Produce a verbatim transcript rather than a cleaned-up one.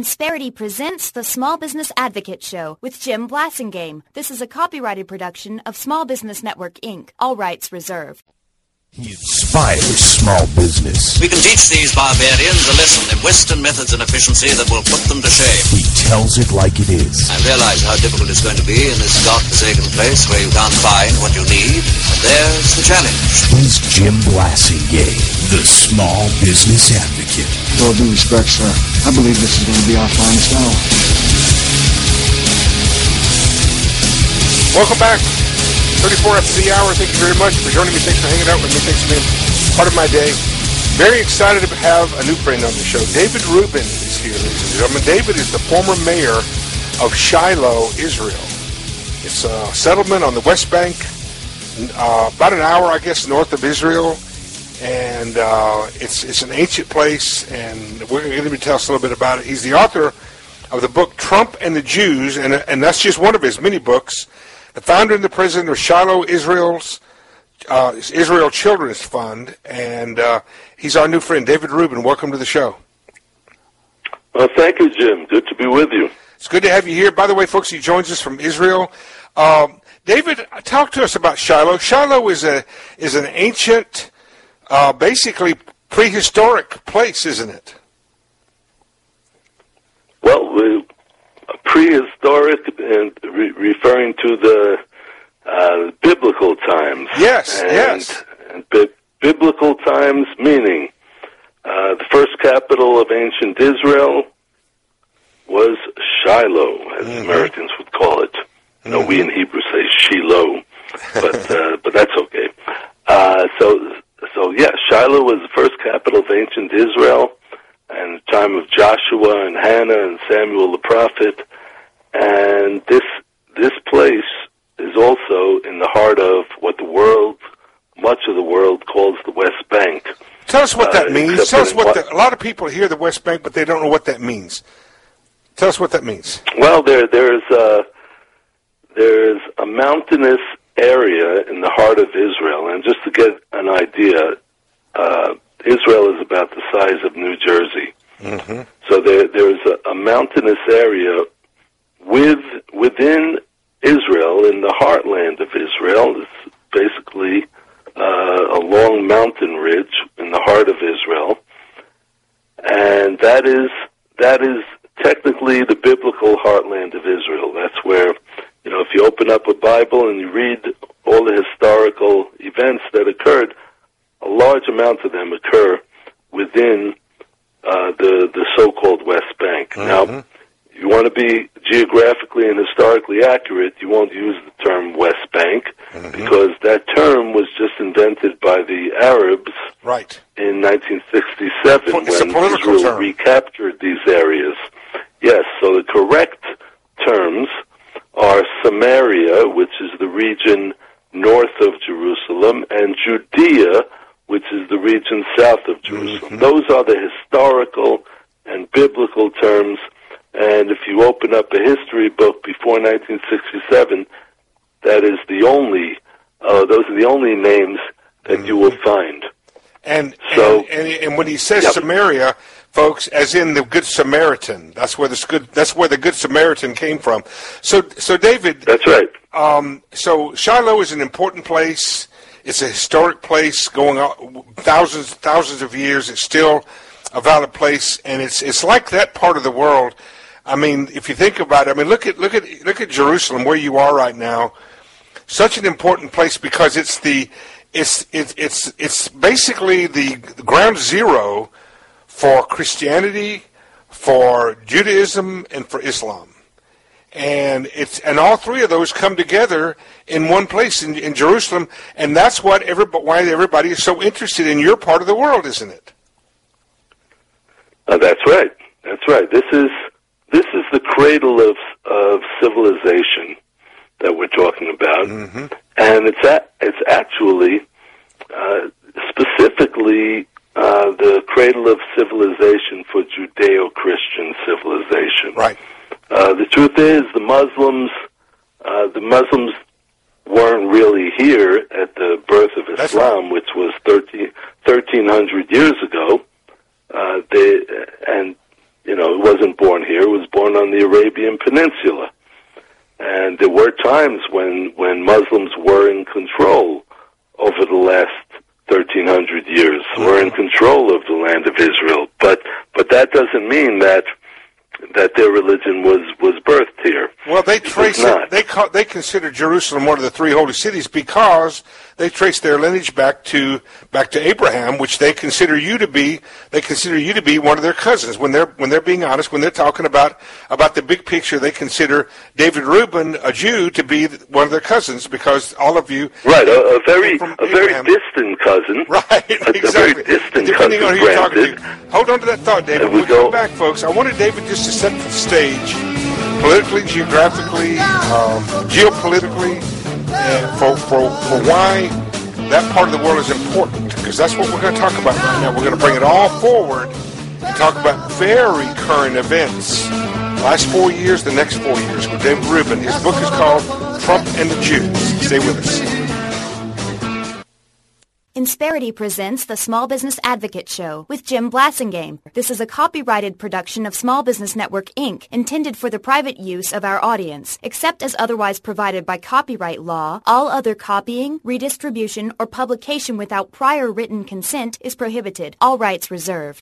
Insperity presents the Small Business Advocate Show with Jim Blasingame. This is a copyrighted production of Small Business Network, Incorporated. All rights reserved. He inspires small business. We can teach these barbarians a lesson in Western methods and efficiency that will put them to shame. He tells it like it is. I realize how difficult it's going to be in this godforsaken place where you can't find what you need. But there's the challenge. He's Jim Blasingame, the Small Business Advocate. With all due respect, sir, I believe this is going to be our finest hour. Welcome back. thirty-four after the hour. Thank you very much for joining me. Thanks for hanging out with me. Thanks for being part of my day. Very excited to have a new friend on the show. David Rubin is here, ladies and gentlemen. David is the former mayor of Shiloh, Israel. It's a settlement on the West Bank, uh, about an hour, I guess, north of Israel. And uh, it's it's an ancient place, and we're going to tell us a little bit about it. He's the author of the book Trump and the Jews, and and that's just one of his many books. The founder and the president of Shiloh Israel's uh, Israel Children's Fund, and uh, he's our new friend, David Rubin. Welcome to the show. Well, thank you, Jim. Good to be with you. It's good to have you here. By the way, folks, he joins us from Israel. Um, David, talk to us about Shiloh. Shiloh is a is an ancient, uh, basically prehistoric place, isn't it? Well, we. Prehistoric and re- referring to the uh, biblical times. Yes, and, yes. And bi- biblical times meaning uh, the first capital of ancient Israel was Shiloh, as mm-hmm. Americans would call it. You know, mm-hmm. we in Hebrew say Shiloh, but uh, but that's okay. Uh, so so yeah, Shiloh was the first capital of ancient Israel. And the time of Joshua and Hannah and Samuel the prophet, and this this place is also in the heart of what the world, much of the world, calls the West Bank. Tell us what that uh, means. Tell us what, what the, a lot of people hear the West Bank, but they don't know what that means. Tell us what that means. Well, there there's a, there's a mountainous area in the heart of Israel, and just to get an idea. Uh, Israel is about the size of New Jersey. Mm-hmm. So there, there's a, a mountainous area with within Israel, in the heartland of Israel. It's basically uh, a long mountain ridge in the heart of Israel. And that is that is technically the biblical heartland of Israel. That's where, you know, if you open up a Bible and you read all the historical events that occurred, a large amount of them occur within uh, the the so-called West Bank. Mm-hmm. Now, you want to be geographically and historically accurate, you won't use the term West Bank, mm-hmm. because that term was just invented by the Arabs right. in nineteen sixty-seven it's when Israel term. recaptured these areas. Yes, so the correct terms are Samaria, which is the region north of Jerusalem, and Judea, which is the region south of Jerusalem. Mm-hmm. Those are the historical and biblical terms, and if you open up a history book before nineteen sixty-seven, that is the only, uh, those are the only names that mm-hmm. you will find. And so, and, and, and when he says yep. Samaria, folks, as in the Good Samaritan, that's where the good that's where the Good Samaritan came from. So, so David, that's right. Um, so Shiloh is an important place. It's a historic place going on thousands, thousands of years. It's still a valid place, and it's it's like that part of the world. I mean, if you think about it, I mean, look at look at look at Jerusalem, where you are right now. Such an important place because it's the it's it's it's it's basically the ground zero for Christianity, for Judaism, and for Islam. And it's and all three of those come together in one place in, in Jerusalem, and that's what every, why everybody is so interested in your part of the world, isn't it? Uh, that's right. That's right. This is this is the cradle of of civilization that we're talking about, mm-hmm. and it's a, it's actually uh, specifically uh, the cradle of civilization for Judeo-Christian civilization. Right. Uh, the truth is, the Muslims, uh, the Muslims weren't really here at the birth of Islam, right. which was thirteen hundred years ago. Uh, they and you know it wasn't born here. born on the Arabian Peninsula. And there were times when, when Muslims were in control over the last thirteen hundred years, were in control of the land of Israel. But but that doesn't mean that that their religion was, was birthed here. Well, they trace it, it they call, they consider Jerusalem one of the three holy cities because they trace their lineage back to back to Abraham, which they consider you to be they consider you to be one of their cousins. When they're when they're being honest, when they're talking about about the big picture, they consider David Reuben, a Jew, to be one of their cousins because all of you right a, a very a very distant cousin, right? A, exactly. a very distant Depending cousin. on who you're Granted. talking to. Hold on to that thought, David. And we we'll go, come back, folks. I wanted David just to set the stage, politically, geographically, um, geopolitically, and for, for, for why that part of the world is important, because that's what we're going to talk about right now. We're going to bring it all forward and talk about very current events. Last four years, the next four years with David Rubin. His book is called Trump and the Jews. Stay with us. Insperity presents the Small Business Advocate Show with Jim Blasingame. This is a copyrighted production of Small Business Network, Incorporated, intended for the private use of our audience. Except as otherwise provided by copyright law, all other copying, redistribution, or publication without prior written consent is prohibited. All rights reserved.